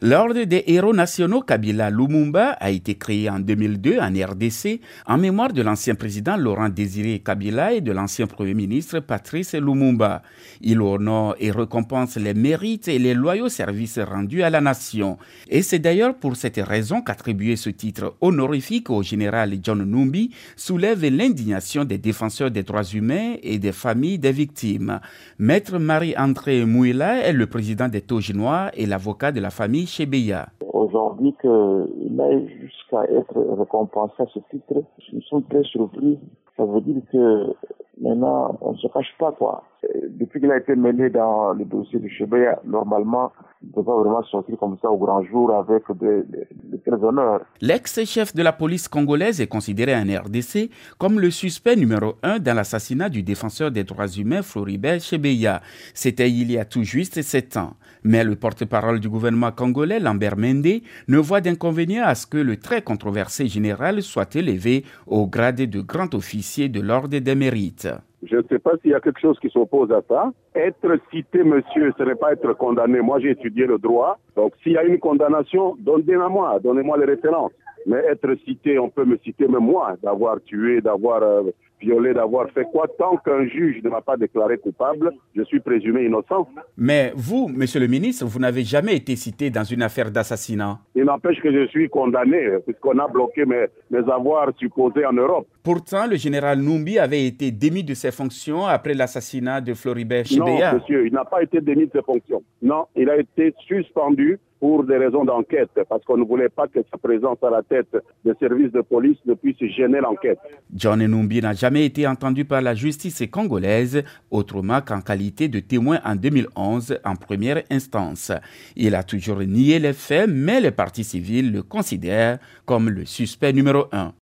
L'Ordre des héros nationaux Kabila Lumumba a été créé en 2002 en RDC en mémoire de l'ancien président Laurent Désiré Kabila et de l'ancien premier ministre Patrice Lumumba. Il honore et récompense les mérites et les loyaux services rendus à la nation. Et c'est d'ailleurs pour cette raison qu'attribuer ce titre honorifique au général John Numbi soulève l'indignation des défenseurs des droits humains et des familles des victimes. Maître Marie-André Mouila est le président des Tauginois et l'avocat de la famille Chebeya. Aujourd'hui qu'il aille jusqu'à être récompensé à ce titre, nous sommes très surpris. Ça veut dire que maintenant, on ne se cache pas quoi. Depuis qu'il a été mené dans le dossier du Chebeya, normalement, il ne peut pas vraiment sortir comme ça au grand jour avec de tels honneurs. L'ex-chef de la police congolaise est considéré en RDC comme le suspect numéro 1 dans l'assassinat du défenseur des droits humains Floribert Chebeya. C'était il y a tout juste 7 ans. Mais le porte-parole du gouvernement congolais, Lambert Mende, ne voit d'inconvénient à ce que le très controversé général soit élevé au grade de grand officier de l'Ordre des mérites. Je ne sais pas s'il y a quelque chose qui s'oppose à ça. Être cité, monsieur, ce n'est pas être condamné. Moi, j'ai étudié le droit. Donc, s'il y a une condamnation, donnez-moi les références. Mais être cité, on peut me citer même moi, d'avoir tué, d'avoir violé, d'avoir fait quoi. Tant qu'un juge ne m'a pas déclaré coupable, je suis présumé innocent. Mais vous, monsieur le ministre, vous n'avez jamais été cité dans une affaire d'assassinat. Il n'empêche que je suis condamné, puisqu'on a bloqué mes avoirs supposés en Europe. Pourtant, le général Numbi avait été démis de ses fonctions après l'assassinat de Floribert Chebeya. Non, monsieur, il n'a pas été démis de ses fonctions. Non, il a été suspendu pour des raisons d'enquête, parce qu'on ne voulait pas que sa présence à la tête des services de police ne puisse gêner l'enquête. John Numbi n'a jamais été entendu par la justice congolaise, autrement qu'en qualité de témoin en 2011 en première instance. Il a toujours nié les faits, mais les partis civils le considèrent comme le suspect numéro 1.